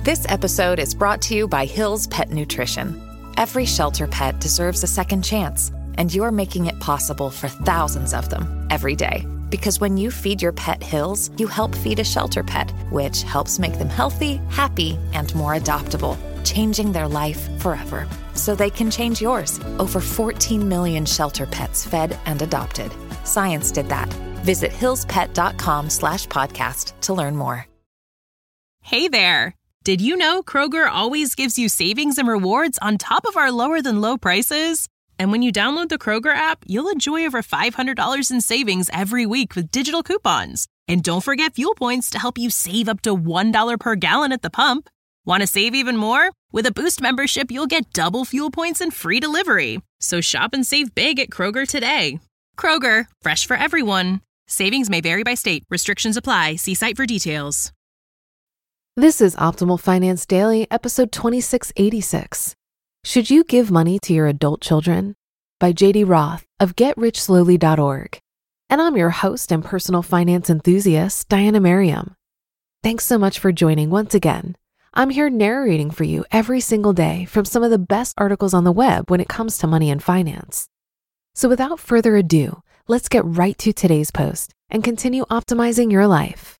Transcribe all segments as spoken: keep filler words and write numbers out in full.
This episode is brought to you by Hill's Pet Nutrition. Every shelter pet deserves a second chance, and you're making it possible for thousands of them every day. Because when you feed your pet Hill's, you help feed a shelter pet, which helps make them healthy, happy, and more adoptable, changing their life forever. So they can change yours. Over fourteen million shelter pets fed and adopted. Science did that. Visit hillspet.com slash podcast to learn more. Hey there. Did you know Kroger always gives you savings and rewards on top of our lower than low prices? And when you download the Kroger app, you'll enjoy over five hundred dollars in savings every week with digital coupons. And don't forget fuel points to help you save up to one dollar per gallon at the pump. Want to save even more? With a Boost membership, you'll get double fuel points and free delivery. So shop and save big at Kroger today. Kroger, fresh for everyone. Savings may vary by state. Restrictions apply. See site for details. This is Optimal Finance Daily, episode twenty-six eighty-six. Should you give money to your adult children? By J D Roth of get rich slowly dot org. And I'm your host and personal finance enthusiast, Diana Merriam. Thanks so much for joining once again. I'm here narrating for you every single day from some of the best articles on the web when it comes to money and finance. So without further ado, let's get right to today's post and continue optimizing your life.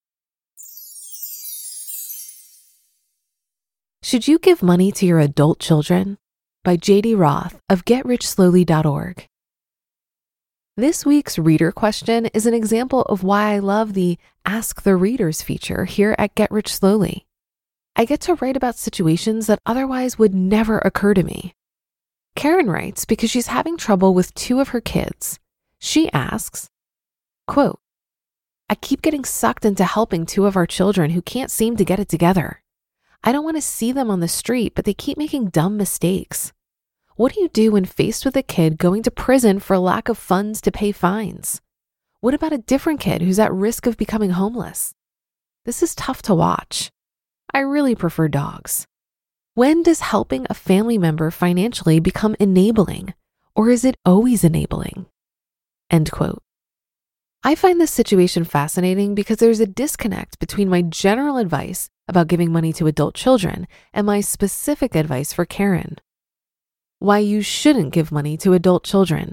Should you give money to your adult children? By J D Roth of get rich slowly dot org. This week's reader question is an example of why I love the Ask the Readers feature here at Get Rich Slowly. I get to write about situations that otherwise would never occur to me. Karen writes because she's having trouble with two of her kids. She asks, quote, I keep getting sucked into helping two of our children who can't seem to get it together. I don't want to see them on the street, but they keep making dumb mistakes. What do you do when faced with a kid going to prison for lack of funds to pay fines? What about a different kid who's at risk of becoming homeless? This is tough to watch. I really prefer dogs. When does helping a family member financially become enabling, or is it always enabling? End quote. I find this situation fascinating because there's a disconnect between my general advice about giving money to adult children and my specific advice for Karen. Why you shouldn't give money to adult children.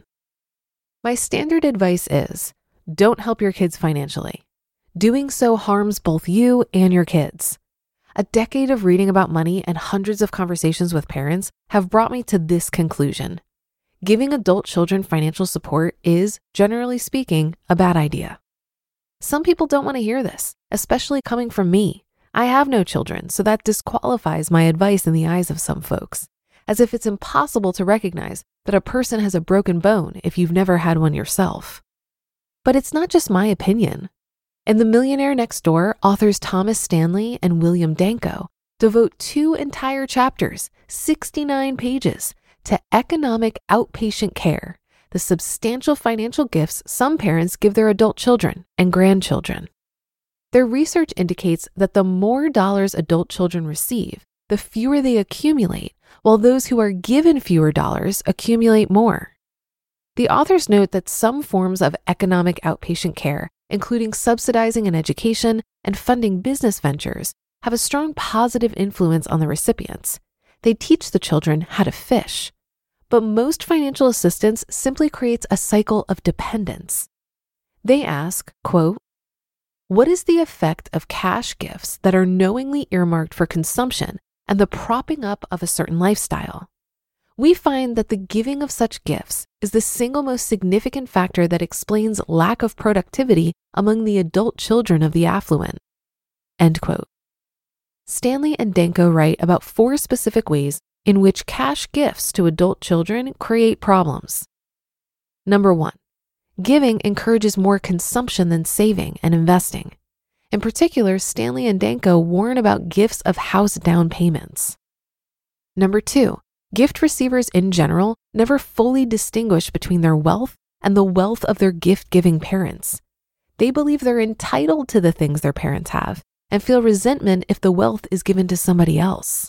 My standard advice is, don't help your kids financially. Doing so harms both you and your kids. A decade of reading about money and hundreds of conversations with parents have brought me to this conclusion. Giving adult children financial support is, generally speaking, a bad idea. Some people don't want to hear this, especially coming from me. I have no children, so that disqualifies my advice in the eyes of some folks, as if it's impossible to recognize that a person has a broken bone if you've never had one yourself. But it's not just my opinion. In The Millionaire Next Door, authors Thomas Stanley and William Danko devote two entire chapters, sixty-nine pages, to economic outpatient care, the substantial financial gifts some parents give their adult children and grandchildren. Their research indicates that the more dollars adult children receive, the fewer they accumulate, while those who are given fewer dollars accumulate more. The authors note that some forms of economic outpatient care, including subsidizing an education and funding business ventures, have a strong positive influence on the recipients. They teach the children how to fish. But most financial assistance simply creates a cycle of dependence. They ask, quote, what is the effect of cash gifts that are knowingly earmarked for consumption and the propping up of a certain lifestyle? We find that the giving of such gifts is the single most significant factor that explains lack of productivity among the adult children of the affluent. End quote. Stanley and Danko write about four specific ways in which cash gifts to adult children create problems. Number one, giving encourages more consumption than saving and investing. In particular, Stanley and Danko warn about gifts of house down payments. Number two, gift receivers in general never fully distinguish between their wealth and the wealth of their gift-giving parents. They believe they're entitled to the things their parents have and feel resentment if the wealth is given to somebody else.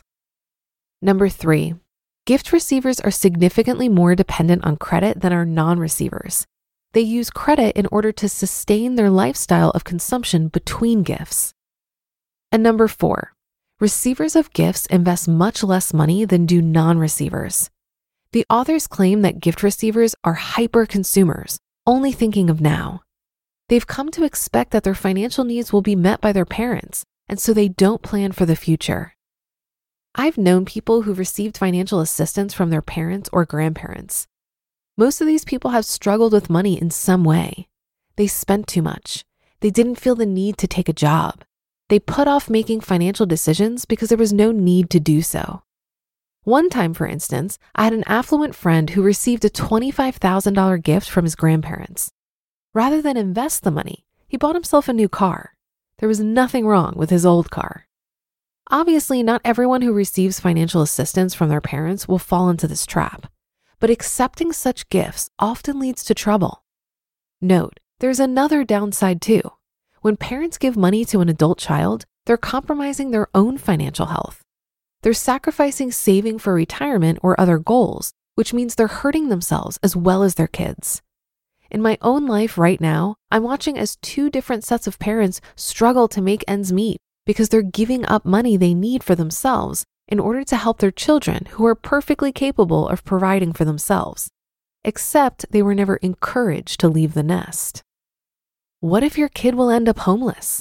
Number three, gift receivers are significantly more dependent on credit than are non-receivers. They use credit in order to sustain their lifestyle of consumption between gifts. And number four, Receivers of gifts invest much less money than do non-receivers. The authors claim that gift receivers are hyper-consumers, only thinking of now. They've come to expect that their financial needs will be met by their parents, and so they don't plan for the future. I've known people who received financial assistance from their parents or grandparents. Most of these people have struggled with money in some way. They spent too much. They didn't feel the need to take a job. They put off making financial decisions because there was no need to do so. One time, for instance, I had an affluent friend who received a twenty-five thousand dollars gift from his grandparents. Rather than invest the money, he bought himself a new car. There was nothing wrong with his old car. Obviously, not everyone who receives financial assistance from their parents will fall into this trap, but accepting such gifts often leads to trouble. Note, there's another downside too. When parents give money to an adult child, they're compromising their own financial health. They're sacrificing saving for retirement or other goals, which means they're hurting themselves as well as their kids. In my own life right now, I'm watching as two different sets of parents struggle to make ends meet because they're giving up money they need for themselves in order to help their children who are perfectly capable of providing for themselves, except they were never encouraged to leave the nest. What if your kid will end up homeless?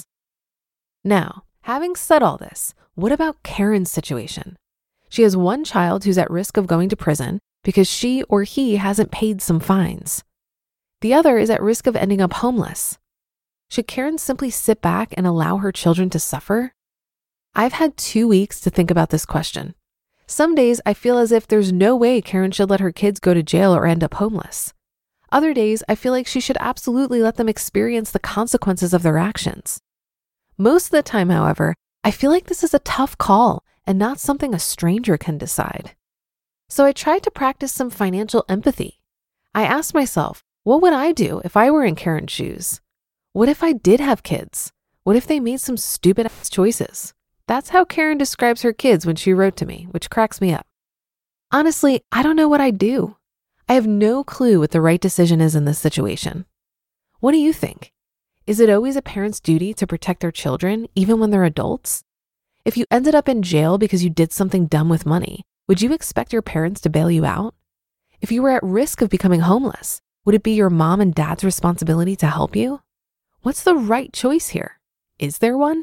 Now, having said all this, what about Karen's situation? She has one child who's at risk of going to prison because she or he hasn't paid some fines. The other is at risk of ending up homeless. Should Karen simply sit back and allow her children to suffer? I've had two weeks to think about this question. Some days I feel as if there's no way Karen should let her kids go to jail or end up homeless. Other days I feel like she should absolutely let them experience the consequences of their actions. Most of the time, however, I feel like this is a tough call and not something a stranger can decide. So I tried to practice some financial empathy. I asked myself, what would I do if I were in Karen's shoes? What if I did have kids? What if they made some stupid ass choices? That's how Karen describes her kids when she wrote to me, which cracks me up. Honestly, I don't know what I'd do. I have no clue what the right decision is in this situation. What do you think? Is it always a parent's duty to protect their children, even when they're adults? If you ended up in jail because you did something dumb with money, would you expect your parents to bail you out? If you were at risk of becoming homeless, would it be your mom and dad's responsibility to help you? What's the right choice here? Is there one?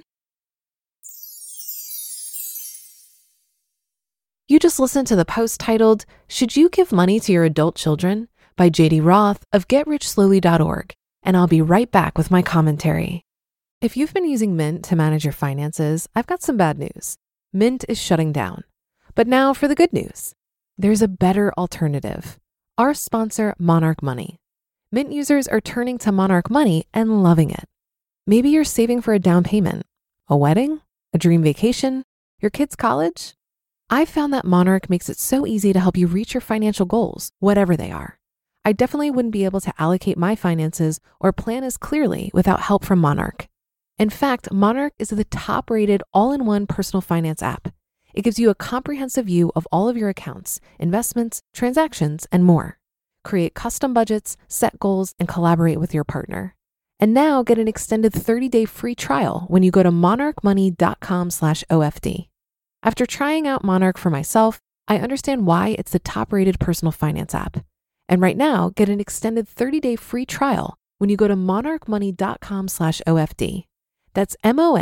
You just listened to the post titled, "Should You Give Money to Your Adult Children?" by J D Roth of get rich slowly dot org, and I'll be right back with my commentary. If you've been using Mint to manage your finances, I've got some bad news. Mint is shutting down. But now for the good news. There's a better alternative. Our sponsor, Monarch Money. Mint users are turning to Monarch Money and loving it. Maybe you're saving for a down payment, a wedding, a dream vacation, your kids' college. I've found that Monarch makes it so easy to help you reach your financial goals, whatever they are. I definitely wouldn't be able to allocate my finances or plan as clearly without help from Monarch. In fact, Monarch is the top-rated all-in-one personal finance app. It gives you a comprehensive view of all of your accounts, investments, transactions, and more. Create custom budgets, set goals, and collaborate with your partner. And now get an extended thirty-day free trial when you go to monarchmoney.com slash OFD. After trying out Monarch for myself, I understand why it's the top-rated personal finance app. And right now, get an extended thirty-day free trial when you go to monarchmoney.com slash OFD. That's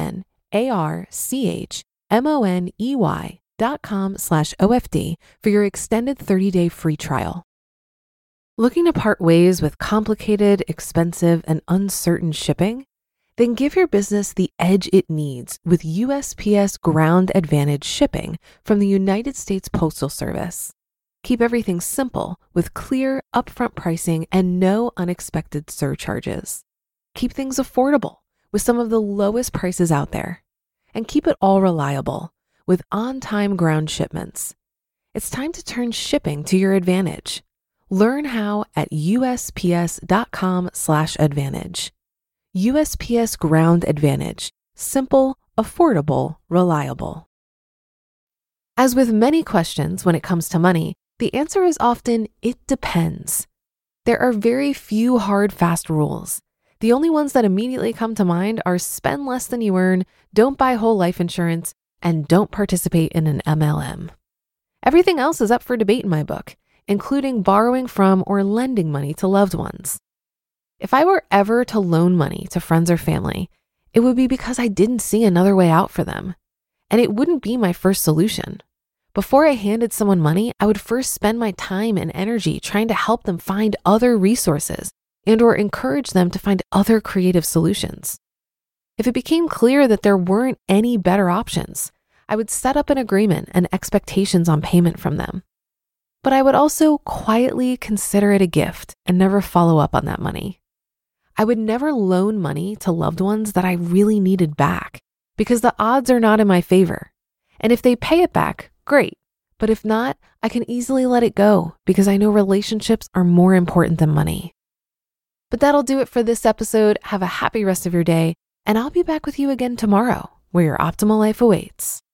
M-O-N-A-R-C-H-M-O-N-E-Y dot com slash OFD for your extended thirty-day free trial. Looking to part ways with complicated, expensive, and uncertain shipping? Then give your business the edge it needs with U S P S Ground Advantage shipping from the United States Postal Service. Keep everything simple with clear, upfront pricing and no unexpected surcharges. Keep things affordable with some of the lowest prices out there. And keep it all reliable with on-time ground shipments. It's time to turn shipping to your advantage. Learn how at USPS.com slash advantage. U S P S Ground Advantage. Simple, affordable, reliable. As with many questions when it comes to money, the answer is often, it depends. There are very few hard, fast rules. The only ones that immediately come to mind are spend less than you earn, don't buy whole life insurance, and don't participate in an M L M. Everything else is up for debate in my book, including borrowing from or lending money to loved ones. If I were ever to loan money to friends or family, it would be because I didn't see another way out for them. And it wouldn't be my first solution. Before I handed someone money, I would first spend my time and energy trying to help them find other resources and or encourage them to find other creative solutions. If it became clear that there weren't any better options, I would set up an agreement and expectations on payment from them. But I would also quietly consider it a gift and never follow up on that money. I would never loan money to loved ones that I really needed back because the odds are not in my favor. And if they pay it back, great. But if not, I can easily let it go because I know relationships are more important than money. But that'll do it for this episode. Have a happy rest of your day, and I'll be back with you again tomorrow, where your optimal life awaits.